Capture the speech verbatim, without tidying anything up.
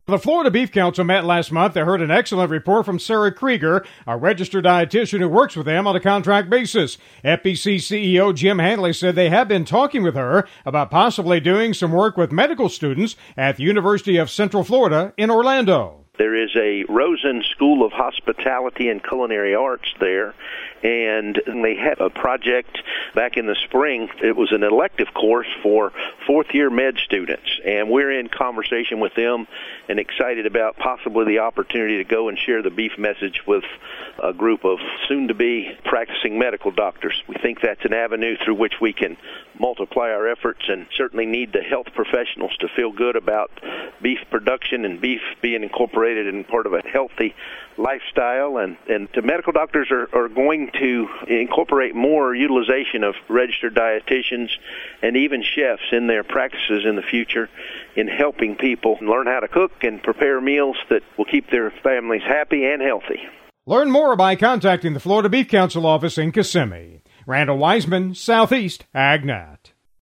The Florida Beef Council met last month. They heard an excellent report from Sarah Krieger, a registered dietitian who works with them on a contract basis. F B C C E O Jim Handley said they have been talking with her about possibly doing some work with medical students at the University of Central Florida in Orlando. There is a Rosen School of Hospitality and Culinary Arts there, and they had a project back in the spring. It was an elective course for fourth-year med students, and we're in conversation with them and excited about possibly the opportunity to go and share the beef message with a group of soon-to-be practicing medical doctors. We think that's an avenue through which we can multiply our efforts and certainly need the health professionals to feel good about beef production and beef being incorporated and part of a healthy lifestyle. And, and the medical doctors are, are going to incorporate more utilization of registered dietitians and even chefs in their practices in the future in helping people learn how to cook and prepare meals that will keep their families happy and healthy. Learn more by contacting the Florida Beef Council office in Kissimmee. Randall Wiseman, Southeast AgNet.